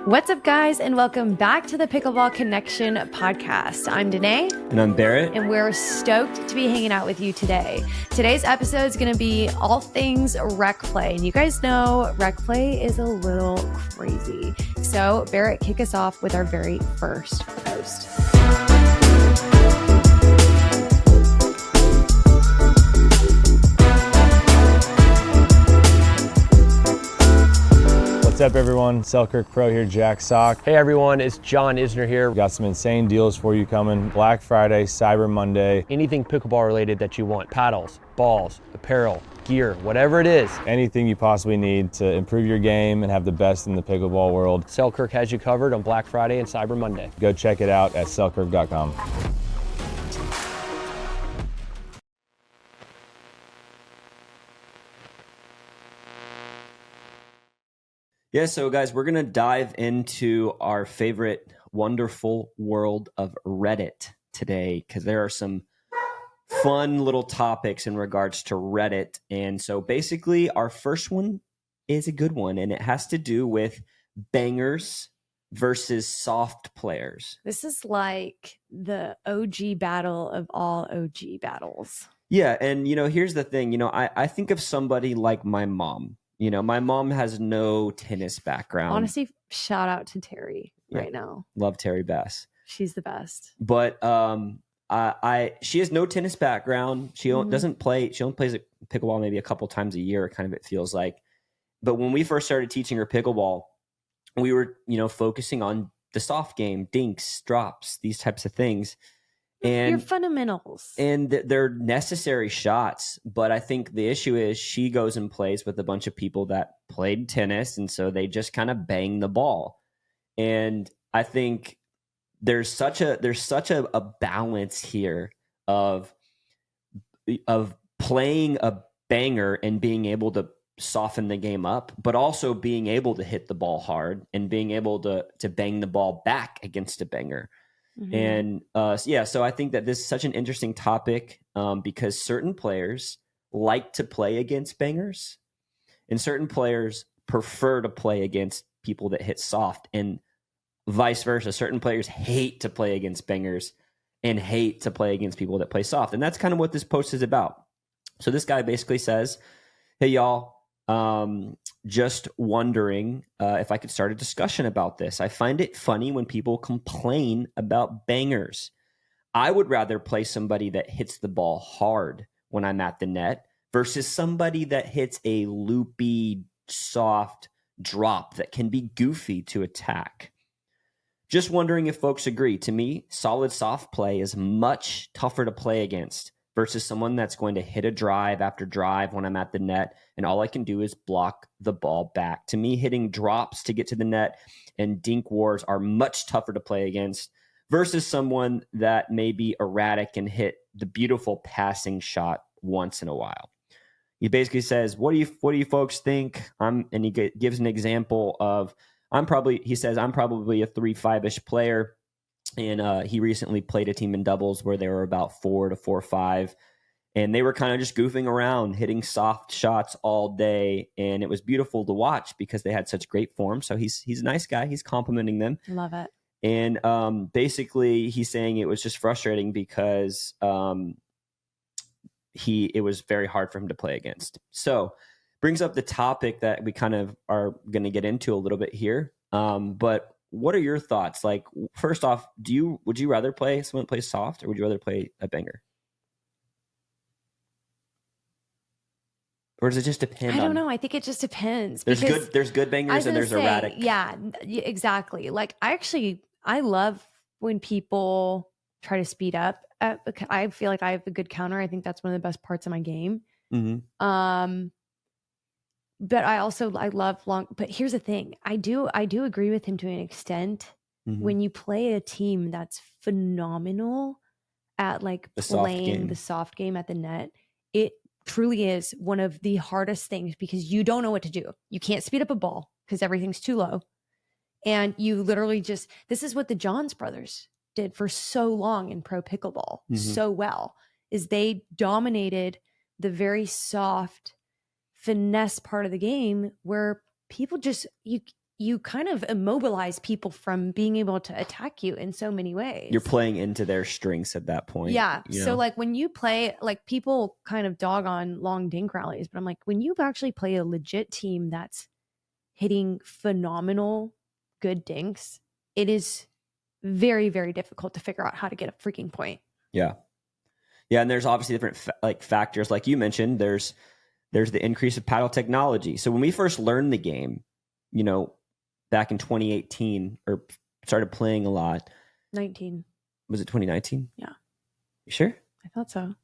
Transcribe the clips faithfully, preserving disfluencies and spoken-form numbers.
What's up, guys, and welcome back to the Pickleball Connection podcast. I'm Danae. And I'm Barrett. And we're stoked to be hanging out with you today. Today's episode is going to be all things rec play. And you guys know rec play is a little crazy. So, Barrett, kick us off with our very first post. What's up, everyone? Selkirk Pro here, Jack Sock. Hey everyone, it's John Isner here. We got some insane deals for you coming. Black Friday, Cyber Monday. Anything pickleball related that you want, paddles, balls, apparel, gear, whatever it is. Anything you possibly need to improve your game and have the best in the pickleball world. Selkirk has you covered on Black Friday and Cyber Monday. Go check it out at selkirk dot com. Yeah, so guys, we're going to dive into our favorite wonderful world of Reddit today because there are some fun little topics in regards to Reddit. And so basically our first one is a good one, and it has to do with bangers versus soft players. This is like the O G battle of all O G battles. Yeah, and you know, here's the thing. You know, I, I think of somebody like my mom. You know, my mom has no tennis background. Honestly, shout out to Terry Yeah. right now. Love Terry Bass. She's the best. But um, I, I she has no tennis background. She Mhm. doesn't play. She only plays pickleball maybe a couple times a year. Kind of it feels like. But when we first started teaching her pickleball, we were you know focusing on the soft game, dinks, drops, these types of things, and Your fundamentals. and th- they're necessary shots. But I think the issue is she goes and plays with a bunch of people that played tennis, and so they just kind of bang the ball. And I think there's such a there's such a, a balance here of of playing a banger and being able to soften the game up, but also being able to hit the ball hard and being able to to bang the ball back against a banger. Mhm. And uh, yeah, so I think that this is such an interesting topic um, because certain players like to play against bangers, and certain players prefer to play against people that hit soft, and vice versa. Certain players hate to play against bangers and hate to play against people that play soft, and that's kind of what this post is about. So this guy basically says, "Hey y'all, um, just wondering uh, if I could start a discussion about this. I find it funny when people complain about bangers. I would rather play somebody that hits the ball hard when I'm at the net versus somebody that hits a loopy, soft drop that can be goofy to attack. Just wondering if folks agree. To me, solid soft play is much tougher to play against versus someone that's going to hit a drive after drive when I'm at the net, and all I can do is block the ball back. To me, hitting drops to get to the net and dink wars are much tougher to play against versus someone that may be erratic and hit the beautiful passing shot once in a while." He basically says, what do you what do you folks think? I'm and he g- gives an example of I'm probably he says I'm probably a three five-ish player. And uh, he recently played a team in doubles where they were about four to four five, and they were kind of just goofing around, hitting soft shots all day, and it was beautiful to watch because they had such great form. So he's he's a nice guy. He's complimenting them, Love it. and um, basically he's saying it was just frustrating because um, he it was very hard for him to play against. So brings up the topic that we kind of are going to get into a little bit here, um, but. What are your thoughts? Like, first off, do you would you rather play someone that plays soft, or would you rather play a banger? Or does it just depend? I don't on, know. I think it just depends. There's because good. There's good I bangers was and gonna there's say, erratic. Yeah, y- exactly. Like I actually, I love when people try to speed up. Uh, bec- I feel like I have a good counter. I think that's one of the best parts of my game. Mm-hmm. Um, but I also I love long. But here's the thing: I do I do agree with him to an extent. Mm-hmm. When you play a team that's phenomenal at like The soft playing game. the soft game at the net, it truly is one of the hardest things because you don't know what to do. You can't speed up a ball because everything's too low. And you literally just, this is what the Johns brothers did for so long in pro pickleball, Mhm. so well, is they dominated the very soft finesse part of the game where people just, you you kind of immobilize people from being able to attack you in so many ways. You're playing into their strengths at that point. Yeah. you So know? like when you play, like people kind of dog on long dink rallies, but I'm like, when you actually play a legit team that's hitting phenomenal good dinks, it is very, very difficult to figure out how to get a freaking point. Yeah. Yeah. And there's obviously different fa- like factors, like you mentioned, there's, there's the increase of paddle technology. So when we first learned the game, you know, back in twenty eighteen or started playing a lot. nineteen. Was it twenty nineteen? Yeah. You sure? I thought so.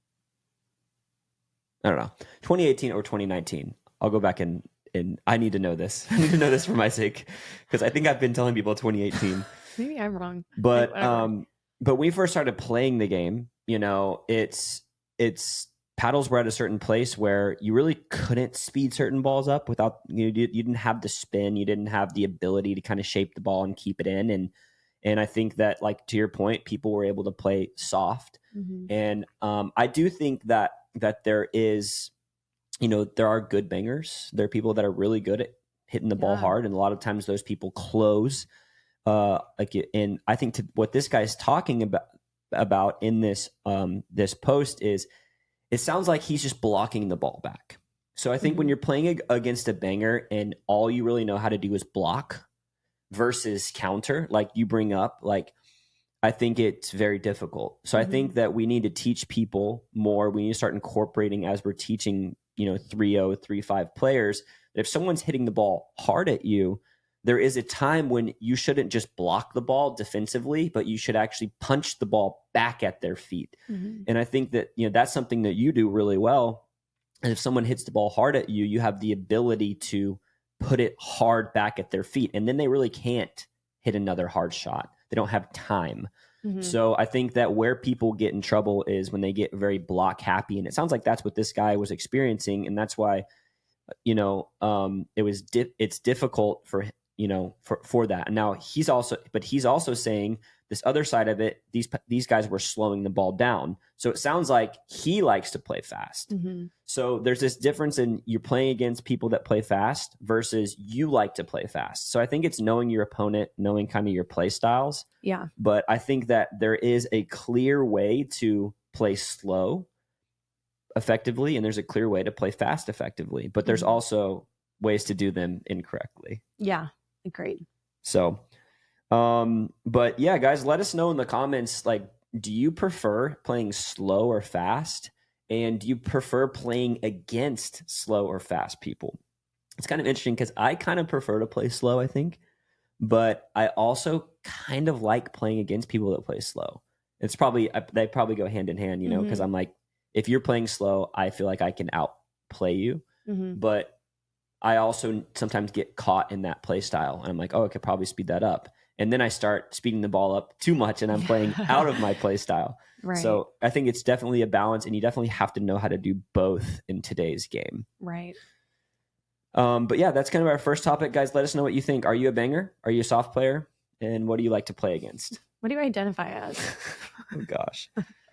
I don't know. twenty eighteen or twenty nineteen. I'll go back and, and I need to know this. I need to know this for my sake, because I think I've been telling people twenty eighteen. Maybe I'm wrong. But Whatever. um, but when we first started playing the game, you know, it's it's paddles were at a certain place where you really couldn't speed certain balls up without you know, you, you didn't have the spin, you didn't have the ability to kind of shape the ball and keep it in, and and I think that, like, to your point, people were able to play soft, Mhm. and um, I do think that that there is, you know, there are good bangers. There are people that are really good at hitting the ball Yeah. hard, and a lot of times those people close. Uh, like, and I think to what this guy's talking about about in this um this post is, it sounds like he's just blocking the ball back. So I think when Mhm. you're playing ag- against a banger and all you really know how to do is block versus counter, like you bring up, like, I think it's very difficult. So I Mhm. think that we need to teach people more. We need to start incorporating, as we're teaching, you know, three oh, three five players, that if someone's hitting the ball hard at you, there is a time when you shouldn't just block the ball defensively, but you should actually punch the ball back at their feet. Mhm. And I think that, you know, that's something that you do really well. And if someone hits the ball hard at you, you have the ability to put it hard back at their feet. And then they really can't hit another hard shot. They don't have time. Mhm. So I think that where people get in trouble is when they get very block happy. And it sounds like that's what this guy was experiencing. And that's why, you know, um, it was, di- it's difficult for, you know, for, for that. And now he's also, but he's also saying this other side of it, these, these guys were slowing the ball down. So it sounds like he likes to play fast. Mhm. So there's this difference in you're playing against people that play fast versus you like to play fast. So I think it's knowing your opponent, knowing kind of your play styles. Yeah. But I think that there is a clear way to play slow effectively, and there's a clear way to play fast effectively. But there's Mhm. also ways to do them incorrectly. Yeah. Agreed. So, um, but yeah, guys, let us know in the comments, like, do you prefer playing slow or fast? And do you prefer playing against slow or fast people? It's kind of interesting because I kind of prefer to play slow, I think. But I also kind of like playing against people that play slow. It's probably, I- they probably go hand in hand, you know, because Mhm. I'm like, if you're playing slow, I feel like I can outplay you. Mhm. But I also sometimes get caught in that play style. And I'm like, oh, I could probably speed that up. And then I start speeding the ball up too much and I'm playing out of my play style. Right. So I think it's definitely a balance, and you definitely have to know how to do both in today's game. Right. Um, but yeah, that's kind of our first topic, guys. Let us know what you think. Are you a banger? Are you a soft player? And what do you like to play against? What do you identify as? Oh gosh.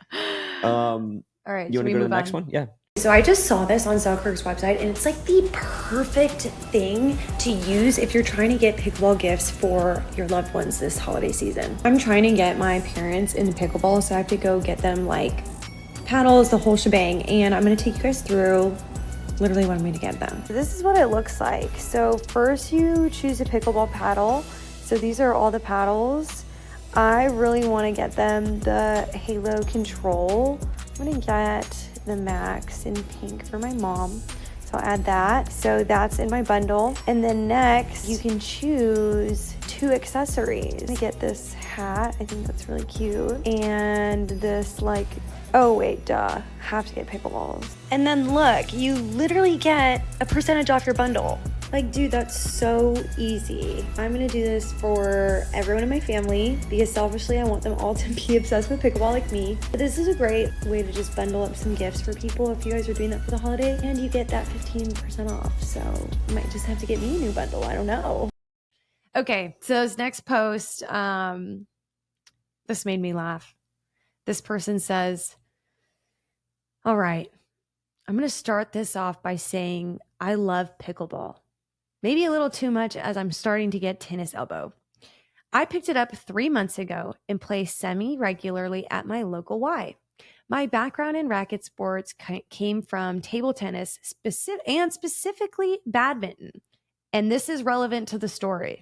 Um, All right. you should want we to go to move the next on? one? Yeah. So I just saw this on Selkirk's website, and it's like the perfect thing to use if you're trying to get pickleball gifts for your loved ones this holiday season. I'm trying to get my parents into pickleball, so I have to go get them like paddles, the whole shebang, and I'm gonna take you guys through literally what I'm gonna get them. This is what it looks like. So first you choose a pickleball paddle. So these are all the paddles. I really wanna get them the Halo Control. I'm gonna get the Max in pink for my mom. So I'll add that. So that's in my bundle. And then next you can choose two accessories. I get this hat, I think that's really cute. And this like, oh wait, duh, have to get pickleballs. And then look, you literally get a percentage off your bundle. Like, dude, that's so easy. I'm gonna do this for everyone in my family because selfishly I want them all to be obsessed with pickleball like me. But this is a great way to just bundle up some gifts for people if you guys are doing that for the holiday, and you get that fifteen percent off. So you might just have to get me a new bundle, I don't know. Okay. So this next post, um, this made me laugh. This person says, all right, I'm going to start this off by saying I love pickleball. maybe a little too much as I'm starting to get tennis elbow. I picked it up three months ago and play semi-regularly at my local Y. My background in racket sports came from table tennis specific and specifically badminton. And this is relevant to the story.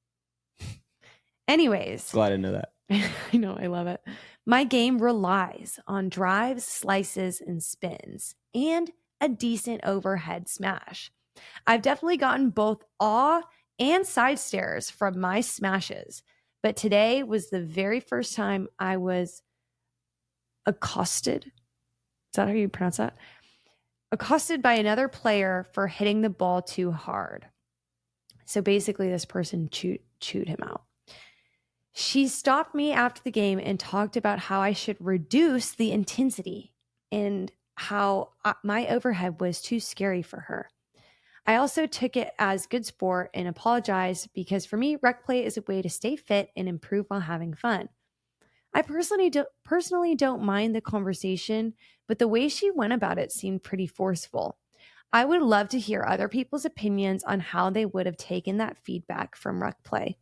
Anyways. Glad to know that. I know, I love it. My game relies on drives, slices, and spins, and a decent overhead smash. I've definitely gotten both awe and side stares from my smashes, but today was the very first time I was accosted. Is that how you pronounce that? Accosted by another player for hitting the ball too hard. So basically, this person chewed, chewed him out. She stopped me after the game and talked about how I should reduce the intensity and how my overhead was too scary for her. I also took it as good sport and apologized because for me, rec play is a way to stay fit and improve while having fun. I personally, do, personally don't mind the conversation, but the way she went about it seemed pretty forceful. I would love to hear other people's opinions on how they would have taken that feedback from rec play.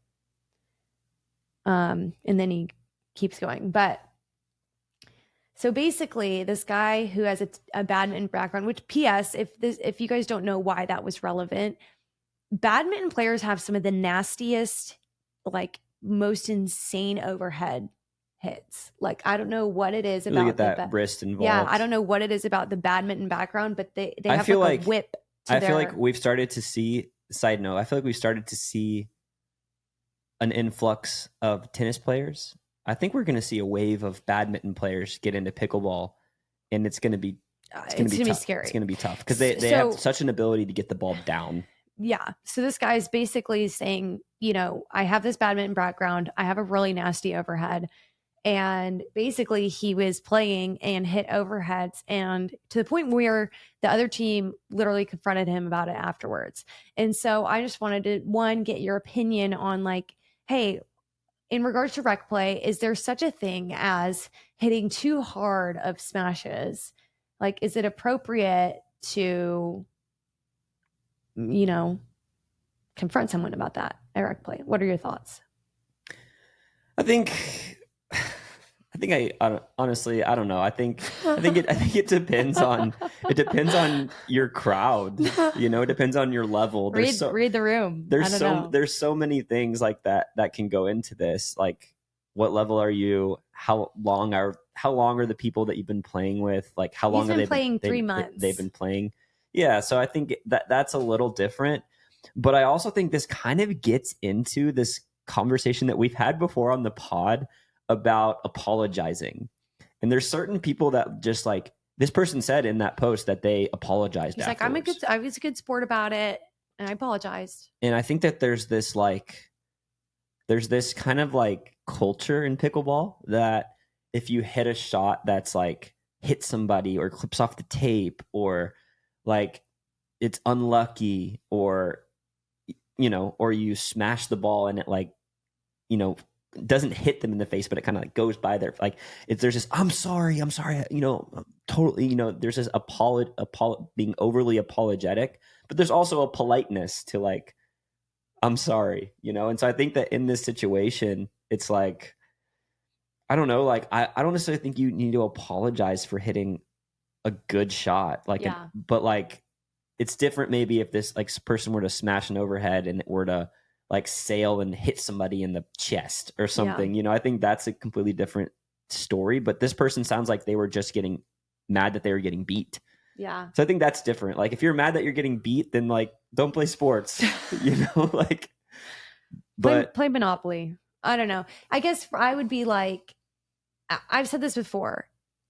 Um, and then he keeps going. But so basically, this guy who has a, a badminton background, which P S, if this, if you guys don't know why that was relevant, badminton players have some of the nastiest, like most insane overhead hits. Like, I don't know what it is Really about get that the, wrist involved. Yeah, I don't know what it is about the badminton background, but they, they I have feel like, like a whip to I their... feel like we've started to see, side note, I feel like we've started to see an influx of tennis players. I think we're going to see a wave of badminton players get into pickleball, and it's going to be it's going to be, be tough. scary. It's going to be tough because they, they So- have such an ability to get the ball down. Yeah. So this guy's basically saying, you know, I have this badminton background. I have a really nasty overhead. And basically he was playing and hit overheads, and to the point where the other team literally confronted him about it afterwards. And so I just wanted to, one, get your opinion on like, hey, in regards to rec play, is there such a thing as hitting too hard of smashes? Like, is it appropriate to, you know, confront someone about that at rec play? What are your thoughts? I think, I think I, I don't- honestly, I don't know. I think, I think it, I think it depends on, it depends on your crowd. You know, it depends on your level. There's Read, so, read the room. I there's don't so know. there's so many things like that that can go into this. Like, what level are you? How long are how long are the people that you've been playing with? Like, how He's long been are they playing they- three they- months. They've been playing. Yeah, so I think that that's a little different. But I also think this kind of gets into this conversation that we've had before on the pod about apologizing. And there's certain people that just like, this person said in that post that they apologized. He's like, I'm a afterwards. good, I was a good sport about it, and I apologized. And I think that there's this like, there's this kind of like culture in pickleball that if you hit a shot that's like hit somebody or clips off the tape or like it's unlucky or, you know, or you smash the ball and it like, you know, doesn't hit them in the face, but it kind of like goes by their, like, if there's this, I'm sorry, I'm sorry, you know, totally, you know, there's this apolo- apolo- being overly apologetic, but there's also a politeness to like, I'm sorry, you know? And so I think that in this situation, it's like, I don't know, like, I, I don't necessarily think you need to apologize for hitting a good shot. Like, Yeah. a, but like, it's different maybe if this like person were to smash an overhead and it were to like sail and hit somebody in the chest or something, you know, I think that's a completely different story. But this person sounds like they were just getting mad that they were getting beat. Yeah. So I think that's different. Like if you're mad that you're getting beat, then like don't play sports, you know, like, but play, play Monopoly. I don't know. I guess I would be like, I- I've said this before.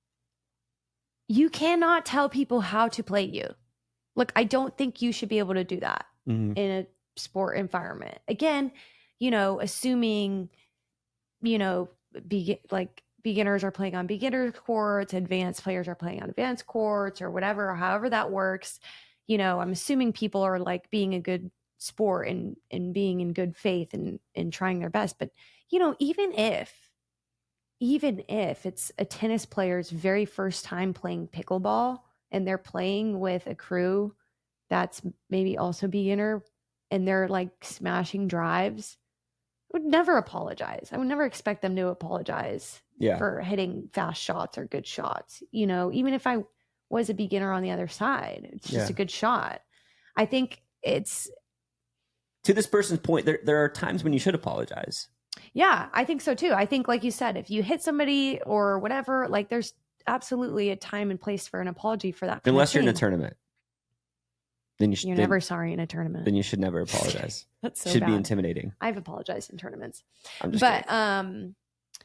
You cannot tell people how to play you. Look, I don't think you should be able to do that Mhm. in a sport environment. Again, you know, assuming, you know, be like beginners are playing on beginner courts, advanced players are playing on advanced courts or whatever, or however that works. You know, I'm assuming people are like being a good sport and and being in good faith and and trying their best. But, you know, even if even if it's a tennis player's very first time playing pickleball and they're playing with a crew that's maybe also beginner and they're like smashing drives, I would never apologize. I would never expect them to apologize Yeah. for hitting fast shots or good shots. You know, even if I was a beginner on the other side, it's just Yeah. a good shot. I think it's, To this person's point, there there are times when you should apologize. yeah, I think so too. I think, like you said, if you hit somebody or whatever, like there's absolutely a time and place for an apology for that. kind of Unless you're in a thing. tournament. Then you should You're then, never sorry in a tournament. then you should never apologize. That's so should bad. be intimidating. I've apologized in tournaments. I'm just But kidding. um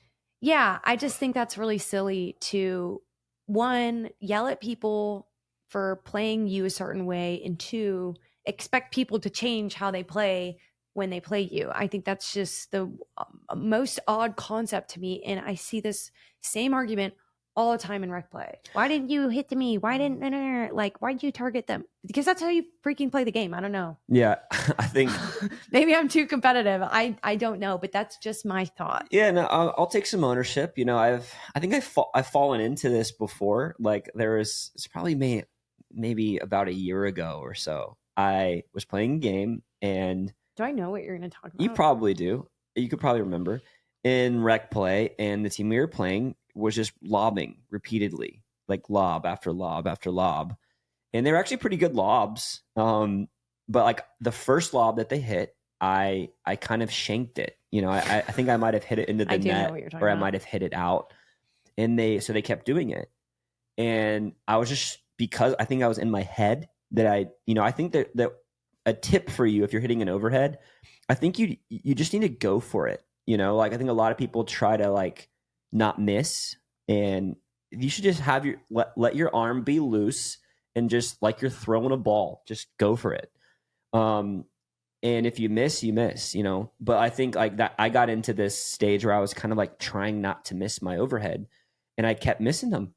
yeah, I just think that's really silly to, one, yell at people for playing you a certain way, and two, expect people to change how they play when they play you. I think that's just the um, most odd concept to me, and I see this same argument all the time in rec play. Why didn't you hit me? Why didn't nah, nah, nah, like why did you target them? Because that's how you freaking play the game. I don't know. Yeah, I think Maybe I'm too competitive. I I don't know, but that's just my thought. Yeah, no, I'll, I'll take some ownership. You know, I've I think I've fa- I've fallen into this before. Like there was it's probably may, maybe about a year ago or so. I was playing a game, and Do I know what you're going to talk about? you probably do. You could probably remember in rec play, and the team we were playing was just lobbing repeatedly, like lob after lob after lob, and they were actually pretty good lobs. Um, but like the first lob that they hit, I I kind of shanked it. You know, I I think I might have hit it into the I do know net, what you're talking or I about. might have hit it out, and they so they kept doing it, and I was just because I think I was in my head that I you know I think that that a tip for you if you're hitting an overhead, I think you you just need to go for it. You know, like I think a lot of people try to like not miss, and you should just have your let, let your arm be loose and just like you're throwing a ball, just go for it. Um, and if you miss, you miss, you know. But I think like that, I got into this stage where I was kind of like trying not to miss my overhead, and I kept missing them.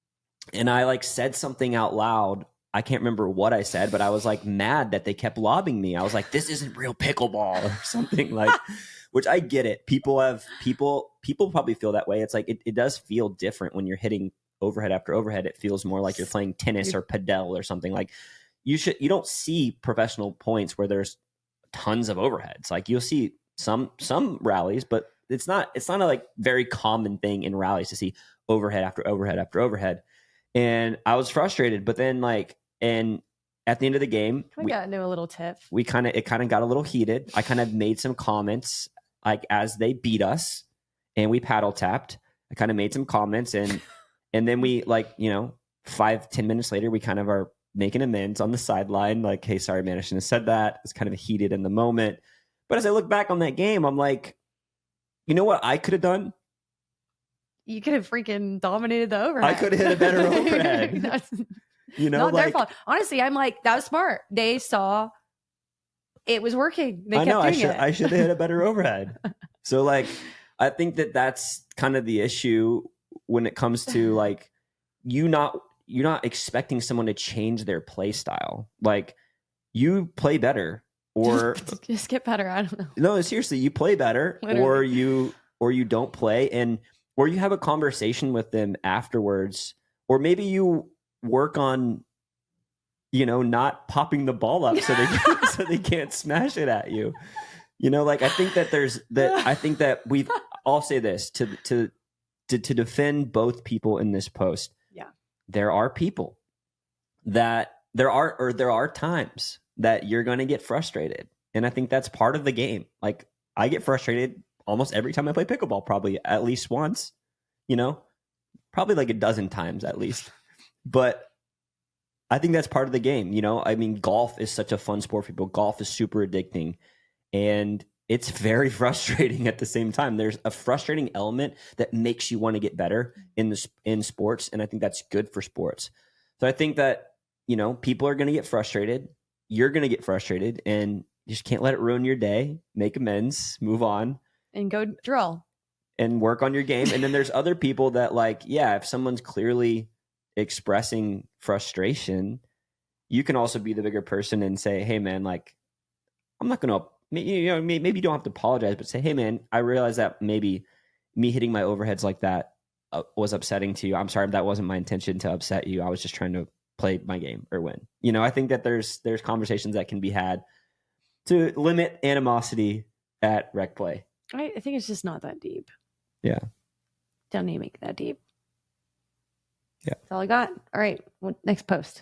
And I like said something out loud. I can't remember what I said, but I was like mad that they kept lobbing me. I was like, "This isn't real pickleball," or something like. Which I get it. People have people people probably feel that way. It's like it, it does feel different when you're hitting overhead after overhead. It feels more like you're playing tennis or padel or something. Like you should you don't see professional points where there's tons of overheads. Like you'll see some some rallies, but it's not it's not a like very common thing in rallies to see overhead after overhead after overhead. And I was frustrated, but then like and at the end of the game, Can we, got into a little tiff? we kind of it kind of got a little heated. I kind of made some comments like as they beat us and we paddle tapped. I kind of made some comments, and and then we like, you know, five, ten minutes later, we kind of are making amends on the sideline. Like, hey, sorry, man, I shouldn't have said that. It's kind of heated in the moment. But as I look back on that game, I'm like, you know what I could have done? You could have freaking dominated the overhead. I could have hit a better overhead. That's You know, not like their fault. Honestly, I'm like, that was smart. They saw it was working. They I kept know I doing should it. I should have hit a better overhead. So like I think that that's kind of the issue when it comes to like you not you're not expecting someone to change their play style. Like you play better or just, just get better. I don't know. no, seriously, you play better or Literally. you or you don't play, and or you have a conversation with them afterwards, or maybe you work on you know not popping the ball up so they so they can't smash it at you. You know, like I think that there's that I think that we've I'll say this to to to to defend both people in this post. Yeah. There are people that there are or there are times that you're going to get frustrated. And I think that's part of the game. Like I get frustrated almost every time I play pickleball, probably at least once, you know, probably like a dozen times at least. But I think that's part of the game. You know, I mean, golf is such a fun sport for people. Golf is super addicting, and it's very frustrating at the same time. There's a frustrating element that makes you want to get better in the in sports, and I think that's good for sports. So I think that, you know, people are going to get frustrated. You're going to get frustrated, and you just can't let it ruin your day. Make amends, move on, And go drill. and work on your game. And then there's other people that like, yeah, if someone's clearly expressing frustration, you can also be the bigger person and say, hey man, like I'm not gonna you know maybe you don't have to apologize, but say, hey man, I realize that maybe me hitting my overheads like that uh, was upsetting to you. I'm sorry, that wasn't my intention to upset you. I was just trying to play my game or win. You know, I think that there's there's conversations that can be had. to limit animosity at rec play. I, I think it's just not that deep. Yeah. Don't need to make it that deep. Yeah. That's all I got. All right. What, next post.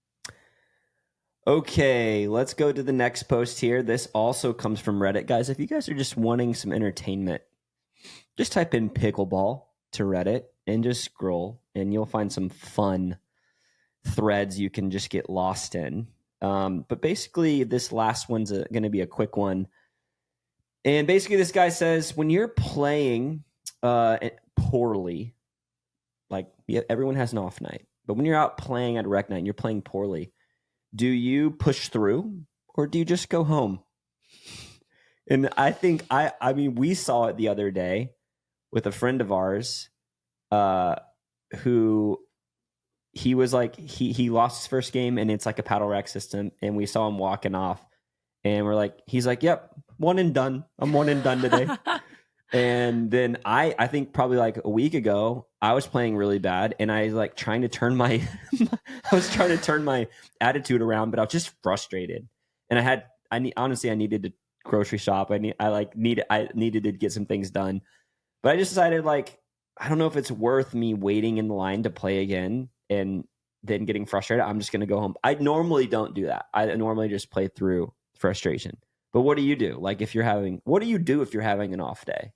Okay, let's go to the next post here. This also comes from Reddit. Guys, if you guys are just wanting some entertainment, just type in pickleball to Reddit and just scroll, and you'll find some fun threads you can just get lost in. Um, but basically, this last one's going to be a quick one. And basically, this guy says, when you're playing uh, poorly, like yeah, everyone has an off night, but when you're out playing at a rec night and you're playing poorly, do you push through or do you just go home? And I think, I, I mean, we saw it the other day with a friend of ours uh, who he was like, he, he lost his first game and it's like a paddle rack system. And we saw him walking off and we're like, he's like, yep, one and done. I'm one and done today. And then I, I think probably like a week ago, I was playing really bad and I was like trying to turn my, I was trying to turn my attitude around, but I was just frustrated. And I had, I need, honestly, I needed to grocery shop. I need, I like needed, I needed to get some things done, but I just decided like, I don't know if it's worth me waiting in the line to play again and then getting frustrated. I'm just going to go home. I normally don't do that. I normally just play through frustration. But what do you do? Like if you're having, what do you do if you're having an off day?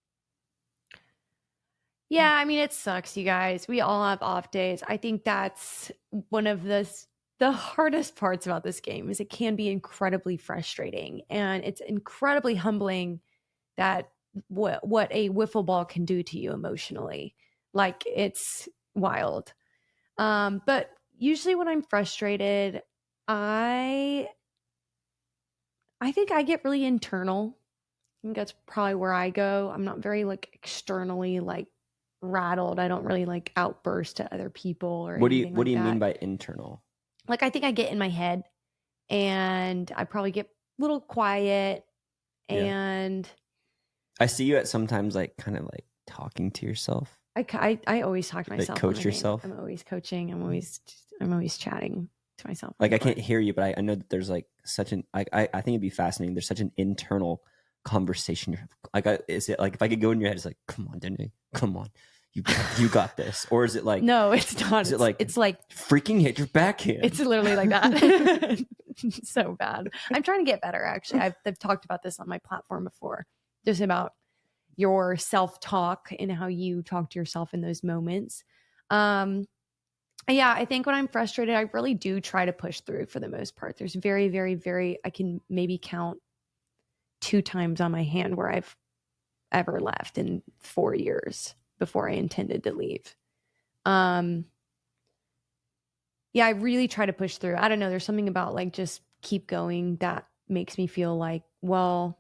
Yeah, I mean, it sucks, you guys. We all have off days. I think that's one of the, the hardest parts about this game is it can be incredibly frustrating. And it's incredibly humbling that what, what a wiffle ball can do to you emotionally. Like, it's wild. Um, but usually when I'm frustrated, I, I think I get really internal. I think that's probably where I go. I'm not very like externally like rattled. I don't really like outburst to other people or what do you anything what do like you that. mean by internal? Like I think I get in my head and I probably get a little quiet Yeah. and I see you at sometimes like kind of like talking to yourself. I, I, I always talk to Like myself. coach on my game. yourself? I'm always coaching. I'm always I'm always chatting to myself. Like I can't hear you, but I, I know that there's like such an I, I I think it'd be fascinating. There's such an internal conversation. Like I, is it like if I could go in your head, it's like, come on, Denny, come on. You got, you got this. Or is it like No, it's not. Is It's it like it's like freaking hit your backhand? It's literally like that. So bad. I'm trying to get better, actually. I've, I've talked about this on my platform before, just about your self-talk and how you talk to yourself in those moments. Um, yeah, I think when I'm frustrated, I really do try to push through for the most part. There's very, very, very, I can maybe count two times on my hand where I've ever left in four years before I intended to leave. Um, yeah, I really try to push through. I don't know. There's something about like just keep going that makes me feel like, well,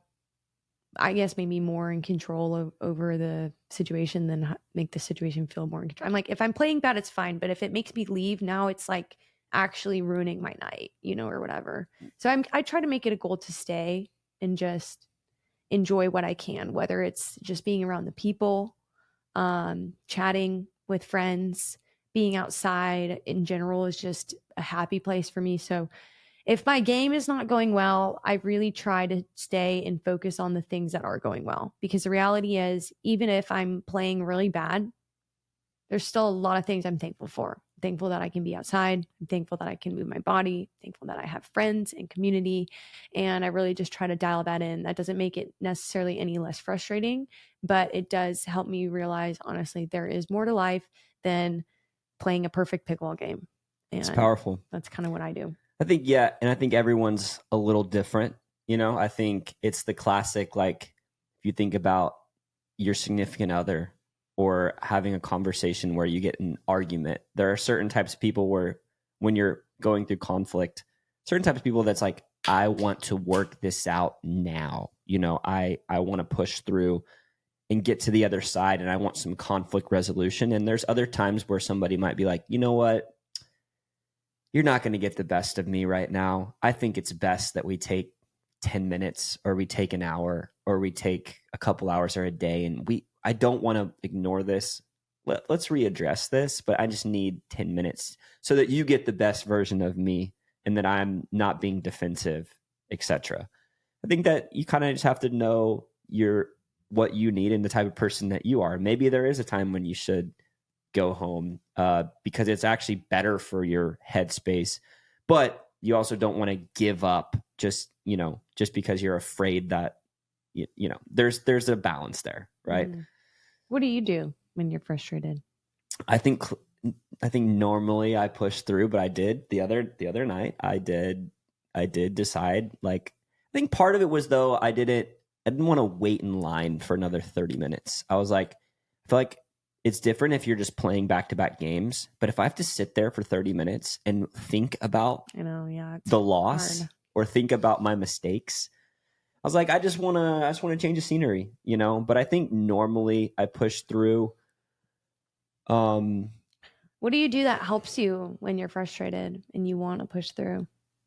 I guess maybe more in control of, over the situation than make the situation feel more in control. I'm like, if I'm playing bad, it's fine. But if it makes me leave, now it's like actually ruining my night, you know, or whatever. So I'm, I try to make it a goal to stay and just enjoy what I can, whether it's just being around the people, um, chatting with friends, being outside in general is just a happy place for me. So if my game is not going well, I really try to stay and focus on the things that are going well. Because the reality is, even if I'm playing really bad, there's still a lot of things I'm thankful for. I'm thankful that I can be outside. I'm thankful that I can move my body. I'm thankful that I have friends and community. And I really just try to dial that in. That doesn't make it necessarily any less frustrating, but it does help me realize, honestly, there is more to life than playing a perfect pickleball game. And it's powerful. That's kind of what I do. I think, yeah. And I think everyone's a little different. You know, I think it's the classic, like if you think about your significant other or having a conversation where you get an argument, there are certain types of people where when you're going through conflict, certain types of people that's like, I want to work this out now. You know, I, I want to push through and get to the other side and I want some conflict resolution. And there's other times where somebody might be like, you know what? You're not going to get the best of me right now. I think it's best that we take ten minutes or we take an hour or we take a couple hours or a day. And we, I don't want to ignore this. Let, let's readdress this, but I just need ten minutes so that you get the best version of me and that I'm not being defensive, et cetera. I think that you kind of just have to know your what you need and the type of person that you are. Maybe there is a time when you should go home uh, because it's actually better for your headspace. But you also don't want to give up just, you know, just because you're afraid that, you, you know, there's there's a balance there, right? Mm. What do you do when you're frustrated? I think I think normally I push through, but I did the other the other night. I did I did decide, like, I think part of it was, though, I didn't I didn't want to wait in line for another thirty minutes. I was like, I feel like it's different if you're just playing back to back games, but if I have to sit there for thirty minutes and think about I know, yeah, it's the loss hard. or think about my mistakes, I was like, I just want to I just want to change the scenery, you know. But I think normally I push through. Um. What do you do that helps you when you're frustrated and you want to push through?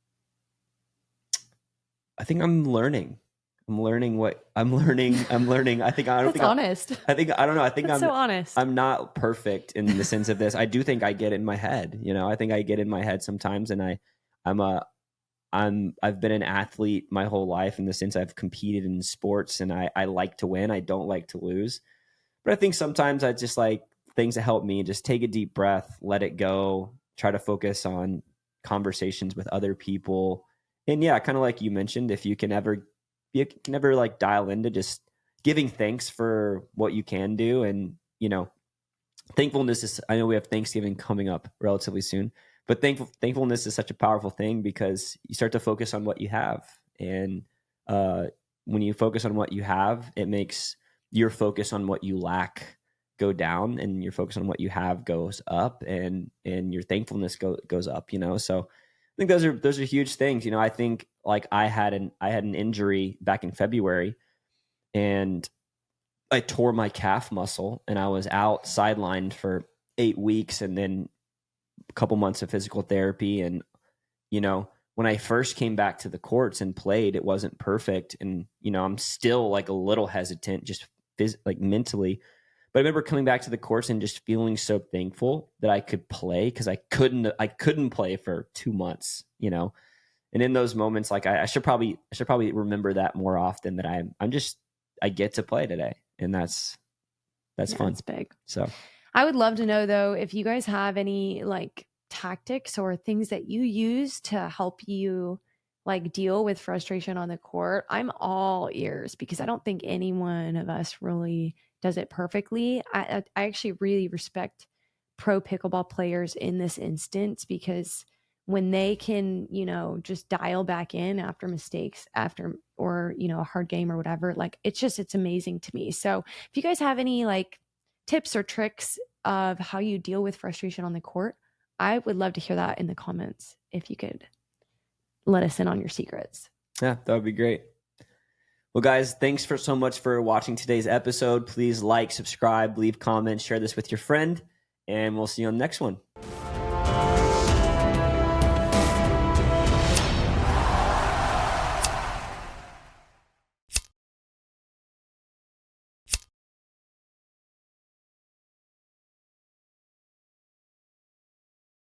I think I'm learning. I'm learning what I'm learning. I'm learning. I think I don't That's think honest. I'm, I think I don't know. I think That's I'm so honest. I'm not perfect in the sense of this. I do think I get in my head. You know, I think I get in my head sometimes, and I I'm a I'm I've been an athlete my whole life in the sense I've competed in sports, and I I like to win. I don't like to lose. But I think sometimes I just like things that help me just take a deep breath, let it go, try to focus on conversations with other people. And yeah, kind of like you mentioned, if you can ever, you can never like dial into just giving thanks for what you can do. And, you know, thankfulness is, I know we have Thanksgiving coming up relatively soon, but thankful, thankfulness is such a powerful thing because you start to focus on what you have. And uh, when you focus on what you have, it makes your focus on what you lack go down, and your focus on what you have goes up, and, and your thankfulness go, goes up, you know? So I think those are, those are huge things. You know, I think like I had an, I had an injury back in February, and I tore my calf muscle, and I was out sidelined for eight weeks and then a couple months of physical therapy. And, you know, when I first came back to the courts and played, it wasn't perfect. And, you know, I'm still like a little hesitant, just phys- like mentally. But I remember coming back to the course and just feeling so thankful that I could play, because I couldn't I couldn't play for two months, you know. And in those moments, like I, I should probably I should probably remember that more often, that I'm I'm just I get to play today, and that's that's Yeah, fun. That's big. So I would love to know, though, if you guys have any like tactics or things that you use to help you like deal with frustration on the court. I'm all ears, because I don't think any one of us really does it perfectly. I, I actually really respect pro pickleball players in this instance, because when they can, you know, just dial back in after mistakes, after, or, you know, a hard game or whatever, like it's just, it's amazing to me. So if you guys have any like tips or tricks of how you deal with frustration on the court, I would love to hear that in the comments. If you could let us in on your secrets. yeah, that would be great. Well, guys, thanks for so much for watching today's episode. Please like, subscribe, leave comments, share this with your friend, and we'll see you on the next one.